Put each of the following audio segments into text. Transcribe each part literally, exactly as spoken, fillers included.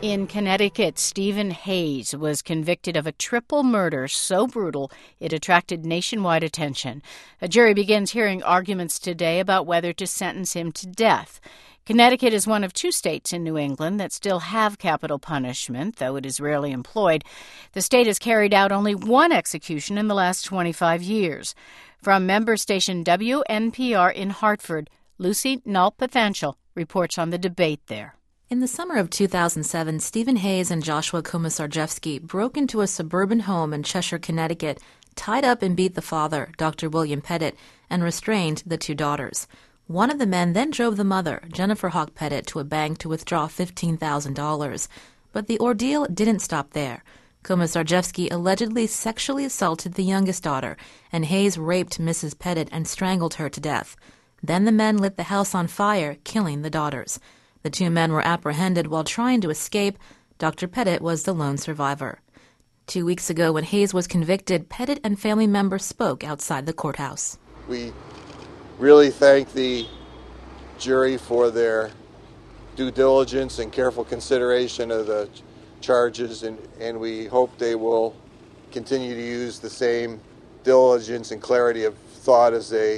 In Connecticut, Stephen Hayes was convicted of a triple murder so brutal it attracted nationwide attention. A jury begins hearing arguments today about whether to sentence him to death. Connecticut is one of two states in New England that still have capital punishment, though it is rarely employed. The state has carried out only one execution in the last twenty-five years. From member station W N P R in Hartford, Lucy Nalpathanchil reports on the debate there. In the summer of two thousand seven, Stephen Hayes and Joshua Komisarjevsky broke into a suburban home in Cheshire, Connecticut, tied up and beat the father, Doctor William Pettit, and restrained the two daughters. One of the men then drove the mother, Jennifer Hawk Pettit, to a bank to withdraw fifteen thousand dollars. But the ordeal didn't stop there. Komisarjevsky allegedly sexually assaulted the youngest daughter, and Hayes raped Missus Pettit and strangled her to death. Then the men lit the house on fire, killing the daughters. The two men were apprehended while trying to escape. Doctor Pettit was the lone survivor. Two weeks ago, when Hayes was convicted, Pettit and family members spoke outside the courthouse. We really thank the jury for their due diligence and careful consideration of the charges, and, and we hope they will continue to use the same diligence and clarity of thought as they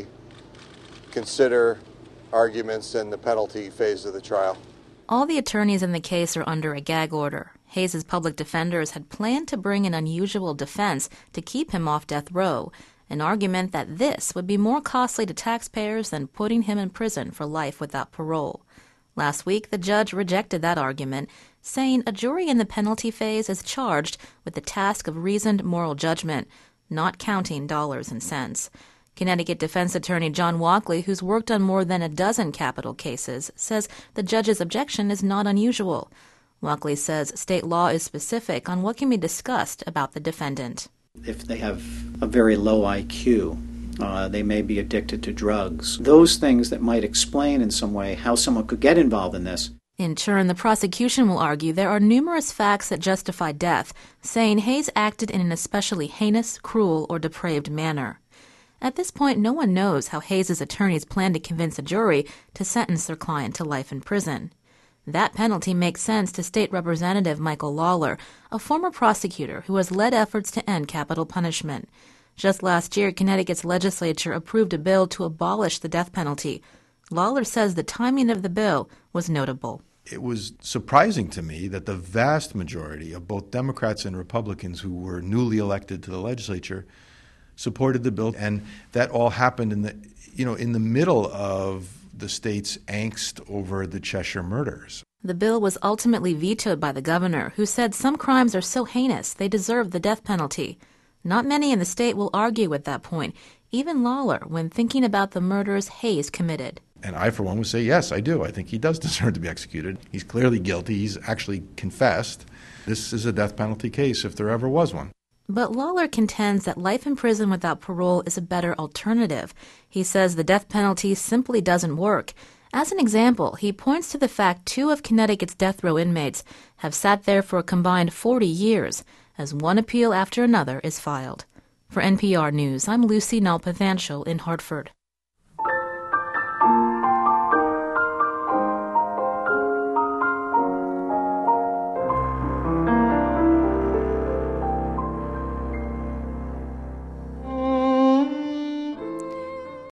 consider arguments in the penalty phase of the trial. All the attorneys in the case are under a gag order. Hayes' public defenders had planned to bring an unusual defense to keep him off death row, an argument that this would be more costly to taxpayers than putting him in prison for life without parole. Last week, the judge rejected that argument, saying a jury in the penalty phase is charged with the task of reasoned moral judgment, not counting dollars and cents. Connecticut defense attorney John Walkley, who's worked on more than a dozen capital cases, says the judge's objection is not unusual. Walkley says state law is specific on what can be discussed about the defendant. If they have a very low I Q, uh, they may be addicted to drugs. Those things that might explain in some way how someone could get involved in this. In turn, the prosecution will argue there are numerous facts that justify death, saying Hayes acted in an especially heinous, cruel, or depraved manner. At this point, no one knows how Hayes' attorneys plan to convince a jury to sentence their client to life in prison. That penalty makes sense to State Representative Michael Lawler, a former prosecutor who has led efforts to end capital punishment. Just last year, Connecticut's legislature approved a bill to abolish the death penalty. Lawler says the timing of the bill was notable. It was surprising to me that the vast majority of both Democrats and Republicans who were newly elected to the legislature supported the bill, and that all happened in the, you know, in the middle of the state's angst over the Cheshire murders. The bill was ultimately vetoed by the governor, who said some crimes are so heinous they deserve the death penalty. Not many in the state will argue at that point, even Lawler, when thinking about the murders Hayes committed. And I, for one, would say, yes, I do. I think he does deserve to be executed. He's clearly guilty. He's actually confessed. This is a death penalty case if there ever was one. But Lawler contends that life in prison without parole is a better alternative. He says the death penalty simply doesn't work. As an example, he points to the fact two of Connecticut's death row inmates have sat there for a combined forty years, as one appeal after another is filed. For N P R News, I'm Lucy Nalpathanchil in Hartford.